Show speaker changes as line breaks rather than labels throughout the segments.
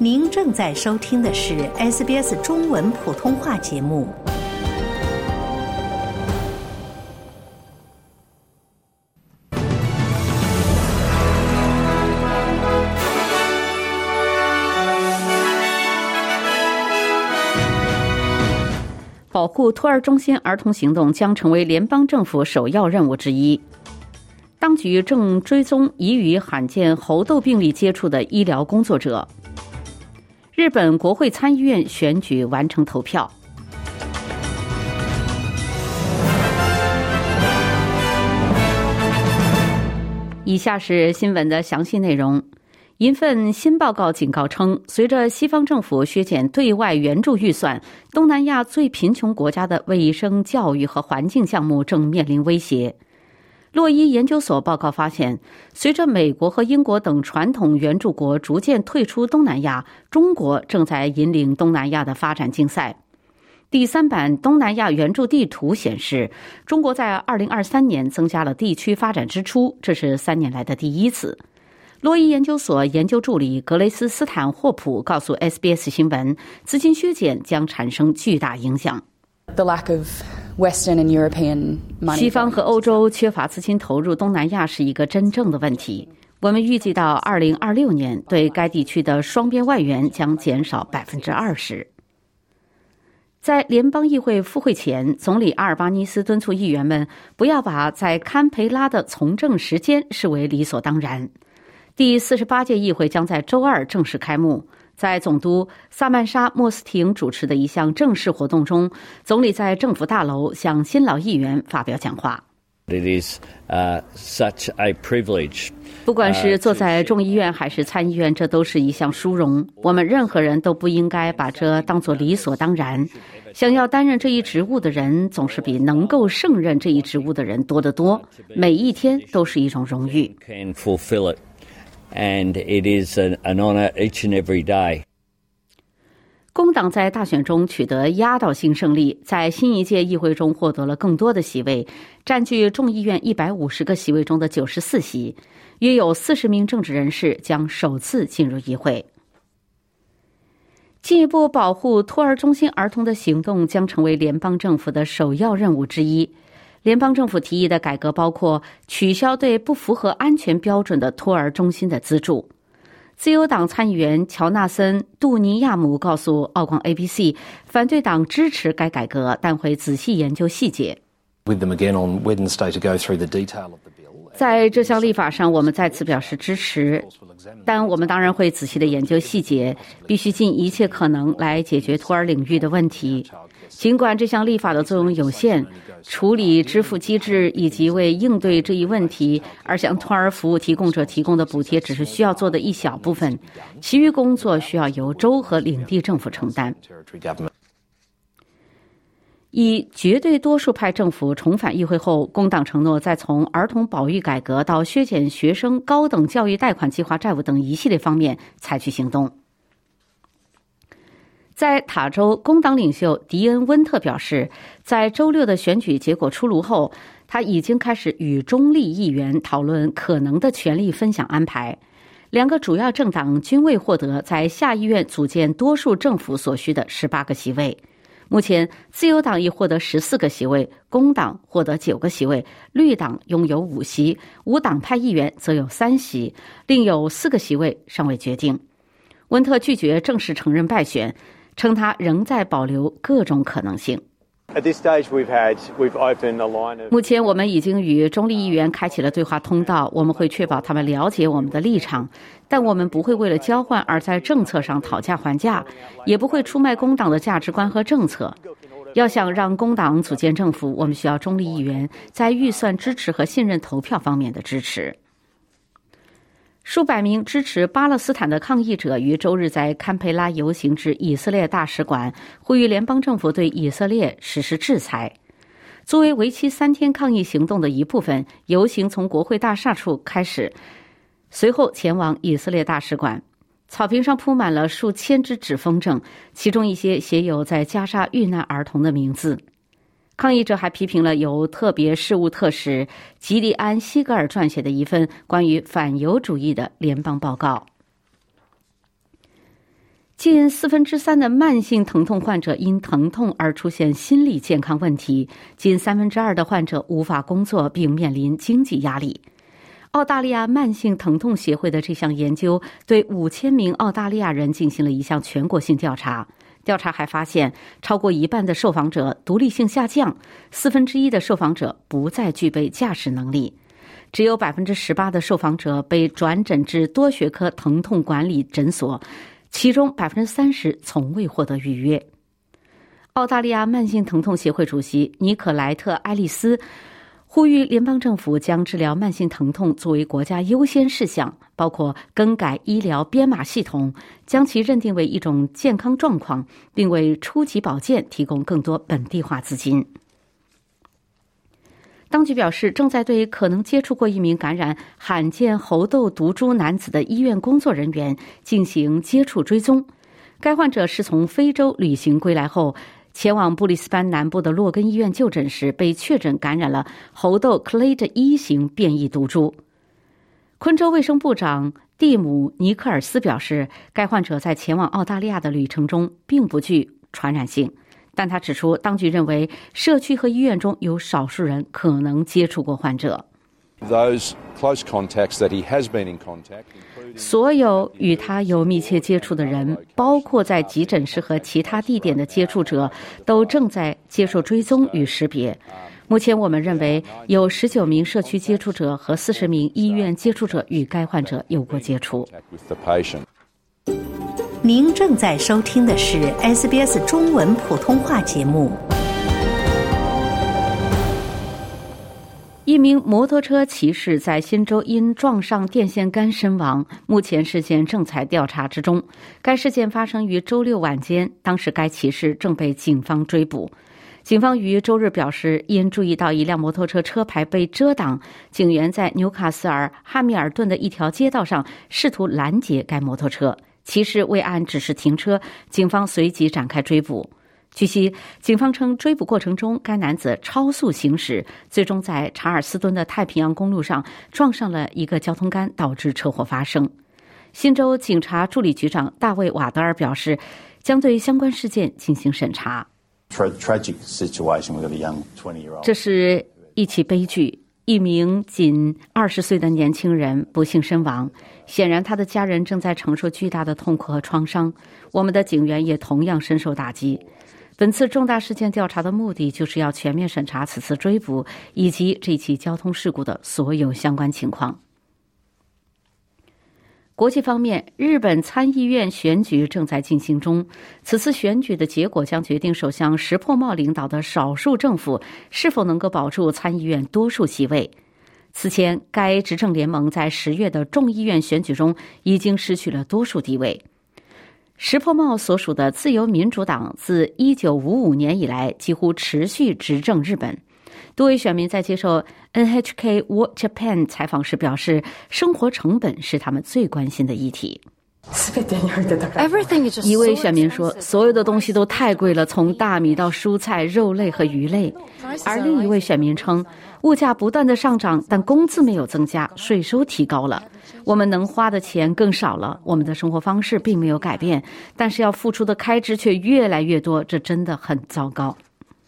您正在收听的是 SBS 中文普通话节目。
保护托儿中心儿童行动将成为联邦政府首要任务之一。当局正追踪已与罕见猴痘病例接触的医疗工作者。日本国会参议院选举完成投票。以下是新闻的详细内容。一份新报告警告称，随着西方政府削减对外援助预算，东南亚最贫穷国家的卫生、教育和环境项目正面临威胁。洛伊研究所报告发现，随着美国和英国等传统援助国逐渐退出东南亚，中国正在引领东南亚的发展竞赛。第3版东南亚援助地图显示，中国在2023年增加了地区发展支出，这是3年来的第一次。洛伊研究所研究助理格雷斯·斯坦霍普告诉 SBS 新闻，资金削减将产生巨大影响。西方和欧洲缺乏资金投入东南亚是一个真正的问题。我们预计到2026年，对该地区的双边外援将减少20%。在联邦议会复会前，总理阿尔巴尼斯敦促议员们不要把在堪培拉的从政时间视为理所当然。第48届议会将在周二正式开幕。在总督萨曼莎·莫斯廷主持的一项正式活动中，总理在政府大楼向新老议员发表讲话。不管是坐在众议院还是参议院，这都是一项殊荣。我们任何人都不应该把这当作理所当然。想要担任这一职务的人，总是比能够胜任这一职务的人多得多。每一天都是一种荣誉。
And it is an honor each and every day.
工党在大选中取得压倒性胜利，在新一届议会中获得了更多的席位，占据众议院150个席位中的94席，约有40名政治人士将首次进入议会。进一步保护托儿中心儿童的行动将成为联邦政府的首要任务之一。联邦政府提议的改革包括取消对不符合安全标准的托儿中心的资助。自由党参议员乔纳森·杜尼亚姆告诉澳广 ABC， 反对党支持该改革，但会仔细研究细节。在这项立法上，我们再次表示支持，但我们当然会仔细地研究细节，必须尽一切可能来解决托儿领域的问题。尽管这项立法的作用有限，处理支付机制以及为应对这一问题而向托儿服务提供者提供的补贴只是需要做的一小部分，其余工作需要由州和领地政府承担。以绝对多数派政府重返议会后，工党承诺在从儿童保育改革到削减学生高等教育贷款计划债务等一系列方面采取行动。在塔州，工党领袖迪恩·温特表示，在周6的选举结果出炉后，他已经开始与中立议员讨论可能的权力分享安排。2个主要政党均未获得在下议院组建多数政府所需的18个席位。目前，自由党已获得14个席位，工党获得9个席位，绿党拥有5席，无党派议员则有3席，另有4个席位尚未决定。温特拒绝正式承认败选，称他仍在保留各种可能性。目前我们已经与中立议员开启了对话通道，我们会确保他们了解我们的立场，但我们不会为了交换而在政策上讨价还价，也不会出卖工党的价值观和政策。要想让工党组建政府，我们需要中立议员在预算支持和信任投票方面的支持。数百名支持巴勒斯坦的抗议者于周日在堪培拉游行至以色列大使馆，呼吁联邦政府对以色列实施制裁。作为为期3天抗议行动的一部分，游行从国会大厦处开始，随后前往以色列大使馆。草坪上铺满了数千只纸风筝，其中一些写有在加沙遇难儿童的名字。抗议者还批评了由特别事务特使吉利安·希格尔撰写的一份关于反犹主义的联邦报告。 近3%的慢性疼痛患者因疼痛而出现心理健康问题，近2%的患者无法工作并面临经济压力。澳大利亚慢性疼痛协会的这项研究对5000名澳大利亚人进行了一项全国性调查。调查还发现，超过一半的受访者独立性下降，1/4的受访者不再具备驾驶能力，只有18%的受访者被转诊至多学科疼痛管理诊所，其中30%从未获得预约。澳大利亚慢性疼痛协会主席尼可莱特·埃利斯呼吁联邦政府将治疗慢性疼痛作为国家优先事项，包括更改医疗编码系统，将其认定为一种健康状况，并为初级保健提供更多本地化资金。当局表示，正在对可能接触过一名感染罕见猴痘毒株男子的医院工作人员进行接触追踪。该患者是从非洲旅行归来后，前往布里斯班南部的洛根医院就诊时被确诊感染了猴痘 Clade 1型变异毒株。昆州卫生部长蒂姆·尼克尔斯表示，该患者在前往澳大利亚的旅程中并不具传染性，但他指出，当局认为社区和医院中有少数人可能接触过患者。所有与他有密切接触的人，包括在急诊室和其他地点的接触者，都正在接受追踪与识别。目前我们认为有19名社区接触者和40名医院接触者与该患者有过接触。
您正在收听的是 SBS 中文普通话节目。
一名摩托车骑士在新州因撞上电线杆身亡，目前事件正在调查之中。该事件发生于周六晚间，当时该骑士正被警方追捕。警方于周日表示，因注意到一辆摩托车车牌被遮挡，警员在纽卡斯尔汉密尔顿的一条街道上试图拦截该摩托车，骑士未按指示停车，警方随即展开追捕。据悉，警方称追捕过程中该男子超速行驶，最终在查尔斯敦的太平洋公路上撞上了一个交通杆，导致车祸发生。新州警察助理局长大卫·瓦德尔表示，将对相关事件进行审查。这是一起悲剧，一名仅20岁的年轻人不幸身亡，显然他的家人正在承受巨大的痛苦和创伤。我们的警员也同样深受打击。本次重大事件调查的目的就是要全面审查此次追捕以及这起交通事故的所有相关情况。国际方面，日本参议院选举正在进行中，此次选举的结果将决定首相石破茂领导的少数政府是否能够保住参议院多数席位。此前，该执政联盟在10月的众议院选举中已经失去了多数地位。石破茂所属的自由民主党自1955年以来几乎持续执政日本。多位选民在接受 NHK What Japan 采访时表示，生活成本是他们最关心的议题。一位选民说，所有的东西都太贵了，从大米到蔬菜、肉类和鱼类。而另一位选民称，物价不断的上涨，但工资没有增加，税收提高了，我们能花的钱更少了，我们的生活方式并没有改变，但是要付出的开支却越来越多，这真的很糟糕。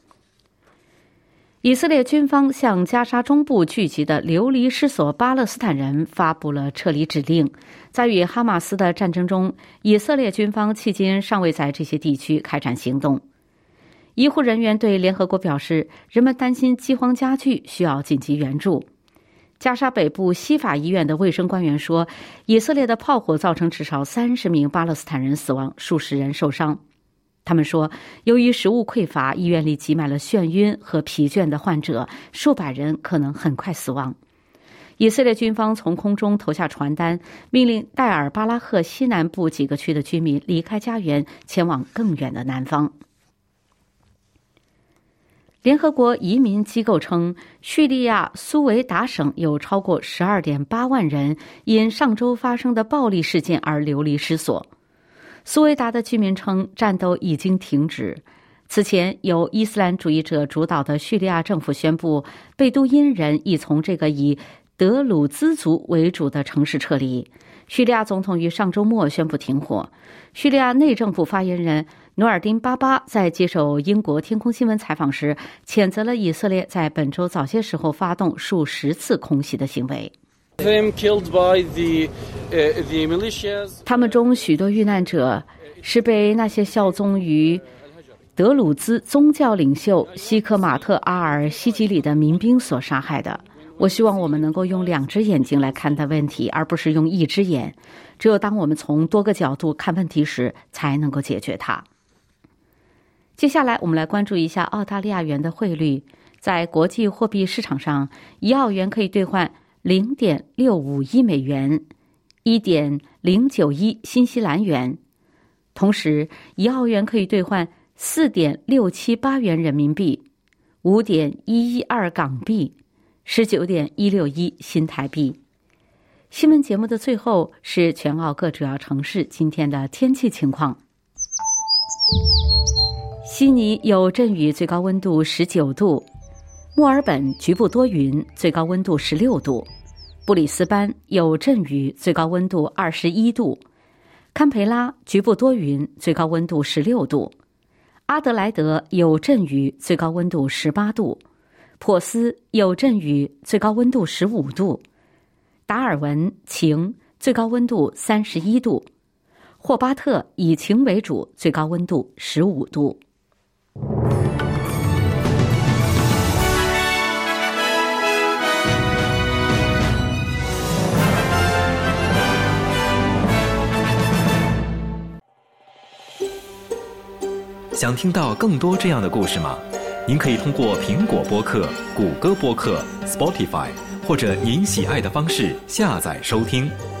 以色列军方向加沙中部聚集的流离失所巴勒斯坦人发布了撤离指令。在与哈马斯的战争中，以色列军方迄今尚未在这些地区开展行动。医护人员对联合国表示，人们担心饥荒加剧，需要紧急援助。加沙北部西法医院的卫生官员说，以色列的炮火造成至少30名巴勒斯坦人死亡，数十人受伤。他们说，由于食物匮乏，医院里挤满了眩晕和疲倦的患者，数百人可能很快死亡。以色列军方从空中投下传单，命令戴尔巴拉赫西南部几个区的居民离开家园，前往更远的南方。联合国移民机构称，叙利亚苏维达省有超过12.8万人因上周发生的暴力事件而流离失所。苏维达的居民称，战斗已经停止。此前，由伊斯兰主义者主导的叙利亚政府宣布，贝都因人已从这个以德鲁兹族为主的城市撤离。 叙利亚总统于上周末宣布停火。叙利亚内政府发言人努尔丁巴巴在接受英国天空新闻采访时，谴责了以色列在本周早些时候发动数十次空袭的行为。他们中许多遇难者是被那些效忠于德鲁兹宗教领袖西科马特阿尔西吉里的民兵所杀害的。我希望我们能够用2只眼睛来看待问题，而不是用1只眼。只有当我们从多个角度看问题时，才能够解决它。接下来我们来关注一下澳大利亚元的汇率。在国际货币市场上，1澳元可以兑换 0.651 美元， 1.091 新西兰元。同时1澳元可以兑换 4.678 元人民币， 5.112 港币， 19.161 新台币。新闻节目的最后是全澳各主要城市今天的天气情况。悉尼有阵雨，最高温度19度；墨尔本局部多云，最高温度16度；布里斯班有阵雨，最高温度21度；堪培拉局部多云，最高温度16度；阿德莱德有阵雨，最高温度18度；珀斯有阵雨，最高温度15度；达尔文晴，最高温度31度；霍巴特以晴为主，最高温度15度。
想听到更多这样的故事吗？您可以通过苹果播客、谷歌播客、Spotify 或者您喜爱的方式下载收听。